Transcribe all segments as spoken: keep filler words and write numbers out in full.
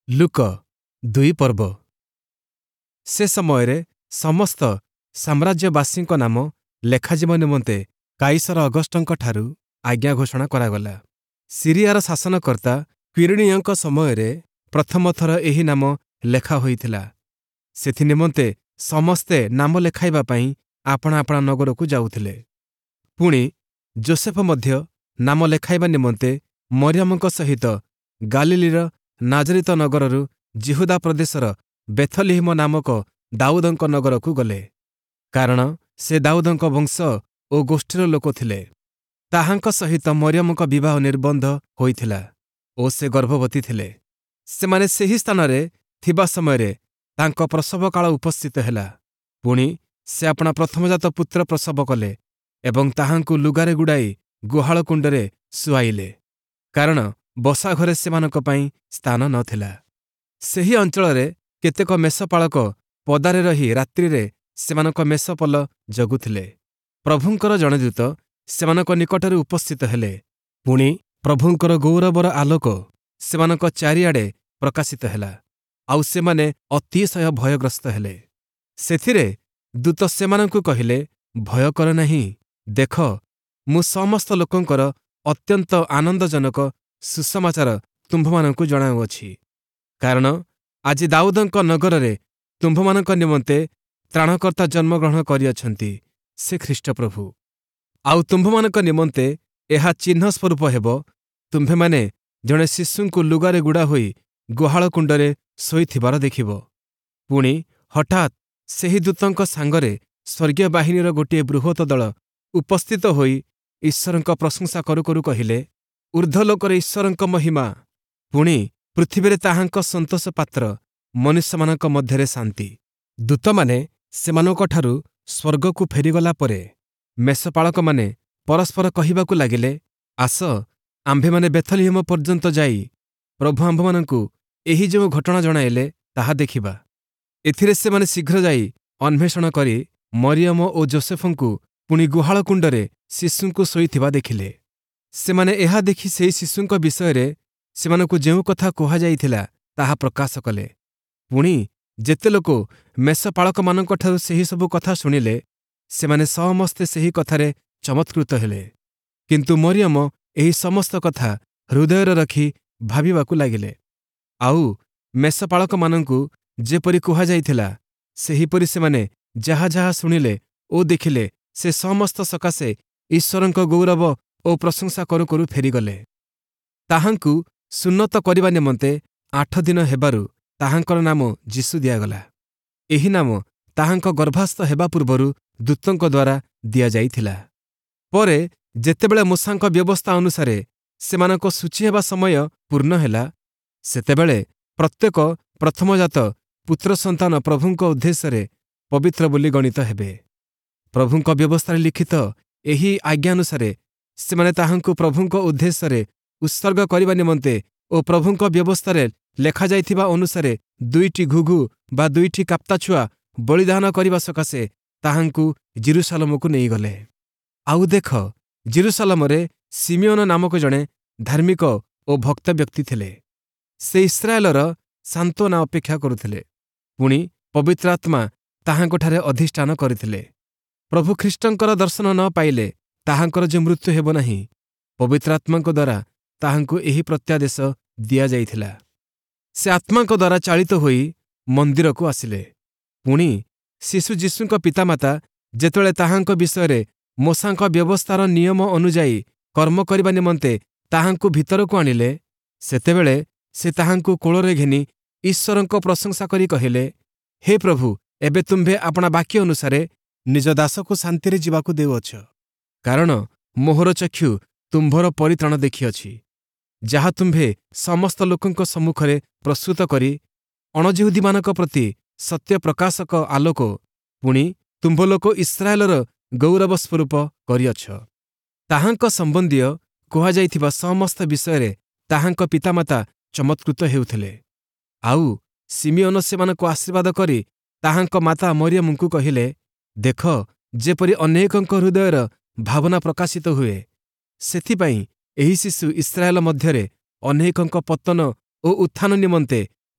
ଲୁକ ଦୁଇ ପର୍ବ। ସେ ସମୟରେ ସମସ୍ତ ସାମ୍ରାଜ୍ୟବାସୀଙ୍କ ନାମ ଲେଖାଯିବା ନିମନ୍ତେ କାଇସର ଅଗଷ୍ଟଙ୍କଠାରୁ ଆଜ୍ଞା ଘୋଷଣା କରାଗଲା। ସିରିଆର ଶାସନକର୍ତ୍ତା କ୍ୱିରିନିୟଙ୍କ ସମୟରେ ପ୍ରଥମ ଥର ଏହି ନାମ ଲେଖା ହୋଇଥିଲା। ସେଥି ନିମନ୍ତେ ସମସ୍ତେ ନାମ ଲେଖାଇବା ପାଇଁ ଆପଣା ଆପଣା ନଗରକୁ ଯାଉଥିଲେ। ପୁଣି ଯୋସେଫ ମଧ୍ୟ ନାମ ଲେଖାଇବା ନିମନ୍ତେ ମରିୟମଙ୍କ ସହିତ ଗାଲିଲିର ନାଜରିତ ନଗରରୁ ଜିହୁଦା ପ୍ରଦେଶର ବେଥଲିହିମ ନାମକ ଦାଉଦଙ୍କ ନଗରକୁ ଗଲେ, କାରଣ ସେ ଦାଉଦଙ୍କ ବଂଶ ଓ ଗୋଷ୍ଠୀର ଲୋକ ଥିଲେ। ତାହାଙ୍କ ସହିତ ମରିୟମଙ୍କ ବିବାହ ନିର୍ବନ୍ଧ ହୋଇଥିଲା ଓ ସେ ଗର୍ଭବତୀ ଥିଲେ। ସେମାନେ ସେହି ସ୍ଥାନରେ ଥିବା ସମୟରେ ତାଙ୍କ ପ୍ରସବ କାଳ ଉପସ୍ଥିତ ହେଲା। ପୁଣି ସେ ଆପଣା ପ୍ରଥମଜାତ ପୁତ୍ର ପ୍ରସବ କଲେ ଏବଂ ତାହାଙ୍କୁ ଲୁଗାରେ ଗୁଡ଼ାଇ ଗୁହାଳ କୁଣ୍ଡରେ ଶୁଆଇଲେ, କାରଣ ବସା ଘରେ ସେମାନଙ୍କ ପାଇଁ ସ୍ଥାନ ନଥିଲା। ସେହି ଅଞ୍ଚଳରେ କେତେକ ମେଷପାଳକ ପଦାରେ ରହି ରାତ୍ରିରେ ସେମାନଙ୍କ ମେଷପଲ ଜଗୁଥିଲେ। ପ୍ରଭୁଙ୍କର ଜଣେ ଦୂତ ସେମାନଙ୍କ ନିକଟରେ ଉପସ୍ଥିତ ହେଲେ। ପୁଣି ପ୍ରଭୁଙ୍କର ଗୌରବର ଆଲୋକ ସେମାନଙ୍କ ଚାରିଆଡ଼େ ପ୍ରକାଶିତ ହେଲା, ଆଉ ସେମାନେ ଅତିଶୟ ଭୟଗ୍ରସ୍ତ ହେଲେ। ସେଥିରେ ଦୂତ ସେମାନଙ୍କୁ କହିଲେ, ଭୟ କର ନାହିଁ। ଦେଖ, ମୁଁ ସମସ୍ତ ଲୋକଙ୍କର ଅତ୍ୟନ୍ତ ଆନନ୍ଦଜନକ ସୁସମାଚାର ତୁମ୍ଭମାନଙ୍କୁ ଜଣାଉଅଛି, କାରଣ ଆଜି ଦାଉଦଙ୍କ ନଗରରେ ତୁମ୍ଭମାନଙ୍କ ନିମନ୍ତେ ତ୍ରାଣକର୍ତ୍ତା ଜନ୍ମଗ୍ରହଣ କରିଅଛନ୍ତି, ସେ ଖ୍ରୀଷ୍ଟପ୍ରଭୁ। ଆଉ ତୁମ୍ଭମାନଙ୍କ ନିମନ୍ତେ ଏହା ଚିହ୍ନ ସ୍ୱରୂପ ହେବ, ତୁମ୍ଭେମାନେ ଜଣେ ଶିଶୁଙ୍କୁ ଲୁଗାରେ ଗୁଡ଼ା ହୋଇ ଗୁହାଳ କୁଣ୍ଡରେ ଶୋଇଥିବାର ଦେଖିବ। ପୁଣି ହଠାତ୍ ସେହି ଦୂତଙ୍କ ସାଙ୍ଗରେ ସ୍ୱର୍ଗୀୟ ବାହିନୀର ଗୋଟିଏ ବୃହତ ଦଳ ଉପସ୍ଥିତ ହୋଇ ଈଶ୍ୱରଙ୍କ ପ୍ରଶଂସା କରୁ କରୁ କହିଲେ, ଊର୍ଦ୍ଧ୍ୱଲୋକରେ ଈଶ୍ୱରଙ୍କ ମହିମା, ପୁଣି ପୃଥିବୀରେ ତାହାଙ୍କ ସନ୍ତୋଷ ପାତ୍ର, ମନୁଷ୍ୟମାନଙ୍କ ମଧ୍ୟରେ ଶାନ୍ତି। ଦୂତମାନେ ସେମାନଙ୍କଠାରୁ ସ୍ୱର୍ଗକୁ ଫେରିଗଲା ପରେ ମେଷପାଳକମାନେ ପରସ୍ପର କହିବାକୁ ଲାଗିଲେ, ଆସ, ଆମ୍ଭେମାନେ ବେଥଲିହେମ ପର୍ଯ୍ୟନ୍ତ ଯାଇ ପ୍ରଭୁ ଆମ୍ଭମାନଙ୍କୁ ଏହି ଯେଉଁ ଘଟଣା ଜଣାଇଲେ ତାହା ଦେଖିବା। ଏଥିରେ ସେମାନେ ଶୀଘ୍ର ଯାଇ ଅନ୍ୱେଷଣ କରି ମରିୟମ ଓ ଯୋସେଫଙ୍କୁ ପୁଣି ଗୁହାଳ କୁଣ୍ଡରେ ଶିଶୁଙ୍କୁ ଶୋଇଥିବା ଦେଖିଲେ। ସେମାନେ ଏହା ଦେଖି ସେହି ଶିଶୁଙ୍କ ବିଷୟରେ ସେମାନଙ୍କୁ ଯେଉଁ କଥା କୁହାଯାଇଥିଲା ତାହା ପ୍ରକାଶ କଲେ। ପୁଣି ଯେତେ ଲୋକ ମେଷପାଳକମାନଙ୍କଠାରୁ ସେହି ସବୁ କଥା ଶୁଣିଲେ, ସେମାନେ ସମସ୍ତେ ସେହି କଥାରେ ଚମତ୍କୃତ ହେଲେ। କିନ୍ତୁ ମରିୟମ ଏହି ସମସ୍ତ କଥା ହୃଦୟରେ ରଖି ଭାବିବାକୁ ଲାଗିଲେ। ଆଉ ମେଷପାଳକମାନଙ୍କୁ ଯେପରି କୁହାଯାଇଥିଲା, ସେହିପରି ସେମାନେ ଯାହା ଯାହା ଶୁଣିଲେ ଓ ଦେଖିଲେ, ସେ ସମସ୍ତ ସକାଶେ ଈଶ୍ୱରଙ୍କ ଗୌରବ ଓ ପ୍ରଶଂସା କରୁ କରୁ ଫେରିଗଲେ। ତାହାଙ୍କୁ ସୁନ୍ନତ କରିବା ନିମନ୍ତେ ଆଠ ଦିନ ହେବାରୁ ତାହାଙ୍କର ନାମ ଯୀଶୁ ଦିଆଗଲା। ଏହି ନାମ ତାହାଙ୍କ ଗର୍ଭାସ୍ଥ ହେବା ପୂର୍ବରୁ ଦୂତଙ୍କ ଦ୍ୱାରା ଦିଆଯାଇଥିଲା। ପରେ ଯେତେବେଳେ ମୂଷାଙ୍କ ବ୍ୟବସ୍ଥା ଅନୁସାରେ ସେମାନଙ୍କ ଶୁଚି ହେବା ସମୟ ପୂର୍ଣ୍ଣ ହେଲା, ସେତେବେଳେ ପ୍ରତ୍ୟେକ ପ୍ରଥମଜାତ ପୁତ୍ର ସନ୍ତାନ ପ୍ରଭୁଙ୍କ ଉଦ୍ଦେଶ୍ୟରେ ପବିତ୍ର ବୋଲି ଗଣିତ ହେବେ। ପ୍ରଭୁଙ୍କ ବ୍ୟବସ୍ଥାରେ ଲିଖିତ ଏହି ଆଜ୍ଞାନୁସାରେ ସେମାନେ ତାହାଙ୍କୁ ପ୍ରଭୁଙ୍କ ଉଦ୍ଦେଶ୍ୟରେ ଉତ୍ସର୍ଗ କରିବା ନିମନ୍ତେ ଓ ପ୍ରଭୁଙ୍କ ବ୍ୟବସ୍ଥାରେ ଲେଖାଯାଇଥିବା ଅନୁସାରେ ଦୁଇଟି ଘୁଘୁ ବା ଦୁଇଟି କାପ୍ତାଛୁଆ ବଳିଦାନ କରିବା ସକାଶେ ତାହାଙ୍କୁ ଜେରୁସାଲେମକୁ ନେଇଗଲେ। ଆଉ ଦେଖ, ଜେରୁସାଲେମରେ ସିମିୟନ ନାମକ ଜଣେ ଧାର୍ମିକ ଓ ଭକ୍ତ ବ୍ୟକ୍ତି ଥିଲେ। ସେ ଇସ୍ରାଏଲର ସାନ୍ତ୍ୱନା ଅପେକ୍ଷା କରୁଥିଲେ। ପୁଣି ପବିତ୍ର ଆତ୍ମା ତାହାଙ୍କଠାରେ ଅଧିଷ୍ଠାନ କରିଥିଲେ। ପ୍ରଭୁ ଖ୍ରୀଷ୍ଟଙ୍କର ଦର୍ଶନ ନ ପାଇଲେ ତାହାଙ୍କର ଯେ ମୃତ୍ୟୁ ହେବ ନାହିଁ, ପବିତ୍ର ଆତ୍ମାଙ୍କ ଦ୍ୱାରା ତାହାଙ୍କୁ ଏହି ପ୍ରତ୍ୟାଦେଶ ଦିଆଯାଇଥିଲା। ସେ ଆତ୍ମାଙ୍କ ଦ୍ୱାରା ଚାଳିତ ହୋଇ ମନ୍ଦିରକୁ ଆସିଲେ। ପୁଣି ଶିଶୁ ଯୀଶୁଙ୍କ ପିତାମାତା ଯେତେବେଳେ ତାହାଙ୍କ ବିଷୟରେ ମୋଶାଙ୍କ ବ୍ୟବସ୍ଥାର ନିୟମ ଅନୁଯାୟୀ କର୍ମ କରିବା ନିମନ୍ତେ ତାହାଙ୍କୁ ଭିତରକୁ ଆଣିଲେ, ସେତେବେଳେ ସେ ତାହାଙ୍କୁ କୋଳରେ ଘେନି ଈଶ୍ୱରଙ୍କ ପ୍ରଶଂସା କରି କହିଲେ, ହେ ପ୍ରଭୁ, ଏବେ ତୁମ୍ଭେ ଆପଣା ବାକ୍ୟ ଅନୁସାରେ ନିଜ ଦାସକୁ ଶାନ୍ତିରେ ଯିବାକୁ ଦେଉଅଛ, କାରଣ ମୋହର ଚକ୍ଷୁ ତୁମ୍ଭର ପରିତ୍ରାଣ ଦେଖିଅଛି, ଯାହା ତୁମ୍ଭେ ସମସ୍ତ ଲୋକଙ୍କ ସମ୍ମୁଖରେ ପ୍ରସ୍ତୁତ କରି ଅଣଯିହୁଦୀମାନଙ୍କ ପ୍ରତି ସତ୍ୟ ପ୍ରକାଶକ ଆଲୋକ, ପୁଣି ତୁମ୍ଭ ଲୋକ ଇସ୍ରାଏଲର ଗୌରବ ସ୍ୱରୂପ କରିଅଛ। ତାହାଙ୍କ ସମ୍ବନ୍ଧୀୟ କୁହାଯାଇଥିବା ସମସ୍ତ ବିଷୟରେ ତାହାଙ୍କ ପିତାମାତା ଚମତ୍କୃତ ହେଉଥିଲେ। ଆଉ ସିମିୟନ ସେମାନଙ୍କୁ ଆଶୀର୍ବାଦ କରି ତାହାଙ୍କ ମାତା ମରିୟମଙ୍କୁ କହିଲେ, ଦେଖ, ଯେପରି ଅନେକଙ୍କ ହୃଦୟର ଭାବନା ପ୍ରକାଶିତ ହୁଏ, ସେଥିପାଇଁ ଏହି ଶିଶୁ ଇସ୍ରାଏଲ ମଧ୍ୟରେ ଅନେକଙ୍କ ପତନ ଓ ଉତ୍ଥାନ ନିମନ୍ତେ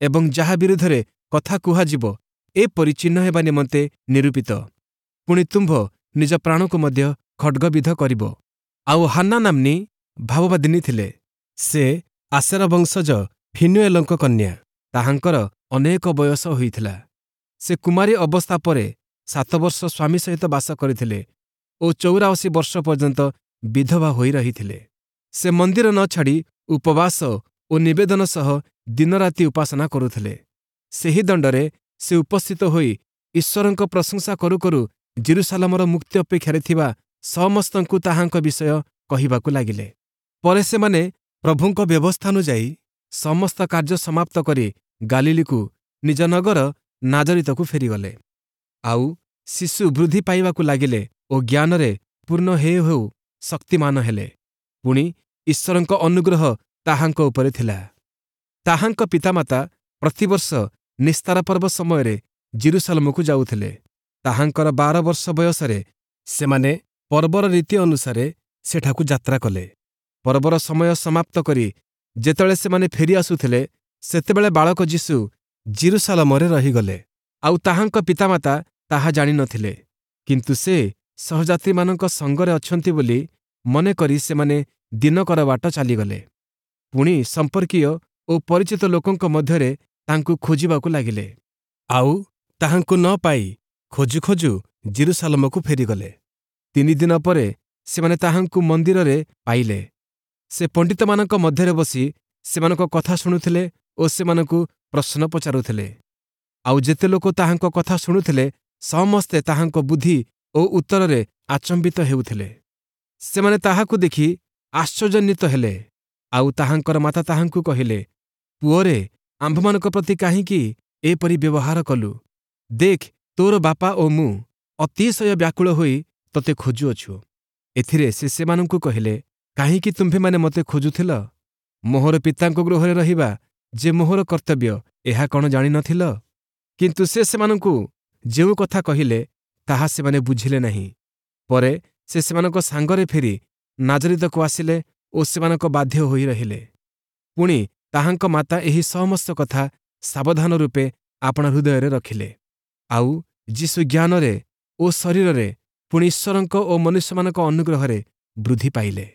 ଏବଂ ଯାହା ବିରୁଦ୍ଧରେ କଥା କୁହାଯିବ ଏପରି ଚିହ୍ନ ହେବା ନିମନ୍ତେ ନିରୂପିତ। ପୁଣି ତୁମ୍ଭ ନିଜ ପ୍ରାଣକୁ ମଧ୍ୟ ଖଡ୍ଗବିଦ୍ଧ କରିବ। ଆଉ ହାନ୍ନା ନାମ୍ନୀ ଭାବବାଦିନୀ ଥିଲେ। ସେ ଆଶେର ବଂଶଜ ଫିନୁଏଲଙ୍କ କନ୍ୟା। ତାହାଙ୍କର ଅନେକ ବୟସ ହୋଇଥିଲା। ସେ କୁମାରୀ ଅବସ୍ଥା ପରେ ସାତ ବର୍ଷ ସ୍ୱାମୀ ସହିତ ବାସ କରିଥିଲେ ଓ ଚଉରାଅଶୀ ବର୍ଷ ପର୍ଯ୍ୟନ୍ତ ବିଧବା ହୋଇ ରହିଥିଲେ। ସେ ମନ୍ଦିର ନ ଛାଡ଼ି ଉପବାସ ଓ ନିବେଦନ ସହ ଦିନରାତି ଉପାସନା କରୁଥିଲେ। ସେହି ଦଣ୍ଡରେ ସେ ଉପସ୍ଥିତ ହୋଇ ଈଶ୍ୱରଙ୍କ ପ୍ରଶଂସା କରୁ କରୁ ଜେରୁସାଲେମର ମୁକ୍ତି ଅପେକ୍ଷାରେ ଥିବା ସମସ୍ତଙ୍କୁ ତାହାଙ୍କ ବିଷୟ କହିବାକୁ ଲାଗିଲେ। ପରେ ସେମାନେ ପ୍ରଭୁଙ୍କ ବ୍ୟବସ୍ଥାନୁଯାୟୀ ସମସ୍ତ କାର୍ଯ୍ୟ ସମାପ୍ତ କରି ଗାଲିଲିକୁ ନିଜ ନଗର ନାଜରିତକୁ ଫେରିଗଲେ। ଆଉ ଶିଶୁ ବୃଦ୍ଧି ପାଇବାକୁ ଲାଗିଲେ ଓ ଜ୍ଞାନରେ ପୂର୍ଣ୍ଣ ହେଉ ହେଉ ଶକ୍ତିମାନ ହେଲେ। ପୁଣି ଈଶ୍ୱରଙ୍କ ଅନୁଗ୍ରହ ତାହାଙ୍କ ଉପରେ ଥିଲା। ତାହାଙ୍କ ପିତାମାତା ପ୍ରତିବର୍ଷ ନିସ୍ତାର ପର୍ବ ସମୟରେ ଜେରୁସାଲେମକୁ ଯାଉଥିଲେ। ତାହାଙ୍କର ବାର ବର୍ଷ ବୟସରେ ସେମାନେ ପର୍ବର ରୀତି ଅନୁସାରେ ସେଠାକୁ ଯାତ୍ରା କଲେ। ପର୍ବର ସମୟ ସମାପ୍ତ କରି ଯେତେବେଳେ ସେମାନେ ଫେରି ଆସୁଥିଲେ, ସେତେବେଳେ ବାଳକ ଯୀଶୁ ଜେରୁସାଲେମରେ ରହିଗଲେ। ଆଉ ତାହାଙ୍କ ପିତାମାତା ତାହା ଜାଣିନଥିଲେ। କିନ୍ତୁ ସେ ସହଯାତ୍ରୀମାନଙ୍କ ସଙ୍ଗରେ ଅଛନ୍ତି ବୋଲି ମନେକରି ସେମାନେ ଦିନକର ବାଟ ଚାଲିଗଲେ। ପୁଣି ସମ୍ପର୍କୀୟ ଓ ପରିଚିତ ଲୋକଙ୍କ ମଧ୍ୟରେ ତାଙ୍କୁ ଖୋଜିବାକୁ ଲାଗିଲେ। ଆଉ ତାହାଙ୍କୁ ନ ପାଇ ଖୋଜୁ ଖୋଜୁ ଜେରୁସାଲେମକୁ ଫେରିଗଲେ। ତିନି ଦିନ ପରେ ସେମାନେ ତାହାଙ୍କୁ ମନ୍ଦିରରେ ପାଇଲେ। ସେ ପଣ୍ଡିତମାନଙ୍କ ମଧ୍ୟରେ ବସି ସେମାନଙ୍କ କଥା ଶୁଣୁଥିଲେ ଓ ସେମାନଙ୍କୁ ପ୍ରଶ୍ନ ପଚାରୁଥିଲେ। ଆଉ ଯେତେ ଲୋକ ତାହାଙ୍କ କଥା ଶୁଣୁଥିଲେ, ସମସ୍ତେ ତାହାଙ୍କ ବୁଦ୍ଧି ଓ ଉତ୍ତରରେ ଆଚମ୍ବିତ ହେଉଥିଲେ। ସେମାନେ ତାହାକୁ ଦେଖି ଆଶ୍ଚର୍ଯ୍ୟାନ୍ୱିତ ହେଲେ। ଆଉ ତାହାଙ୍କର ମାତା ତାହାଙ୍କୁ କହିଲେ, ପୁଅରେ, ଆମ୍ଭମାନଙ୍କ ପ୍ରତି କାହିଁକି ଏପରି ବ୍ୟବହାର କଲୁ? ଦେଖ, ତୋର ବାପା ଓ ମୁଁ ଅତିଶୟ ବ୍ୟାକୁଳ ହୋଇ ତୋତେ ଖୋଜୁଅଛୁ। ଏଥିରେ ସେ ସେମାନଙ୍କୁ କହିଲେ, କାହିଁକି ତୁମ୍ଭେମାନେ ମୋତେ ଖୋଜୁଥିଲ? ମୋହର ପିତାଙ୍କ ଗୃହରେ ରହିବା ଯେ ମୋହର କର୍ତ୍ତବ୍ୟ, ଏହା କଣ ଜାଣିନଥିଲ? କିନ୍ତୁ ସେ ସେମାନଙ୍କୁ ଯେଉଁ କଥା କହିଲେ ତାହା ସେମାନେ ବୁଝିଲେ ନାହିଁ। ପରେ ସେ ସେମାନଙ୍କ ସାଙ୍ଗରେ ଫେରି ନାଜରିତକୁ ଆସିଲେ ଓ ସେମାନଙ୍କ ବାଧ୍ୟ ହୋଇ ରହିଲେ। ପୁଣି ତାହାଙ୍କ ମାତା ଏହି ସମସ୍ତ କଥା ସାବଧାନ ରୂପେ ଆପଣା ହୃଦୟରେ ରଖିଲେ। ଆଉ ଯୀଶୁ ଜ୍ଞାନରେ ଓ ଶରୀରରେ ପୁଣି ଈଶ୍ୱରଙ୍କ ଓ ମନୁଷ୍ୟମାନଙ୍କ ଅନୁଗ୍ରହରେ ବୃଦ୍ଧି ପାଇଲେ।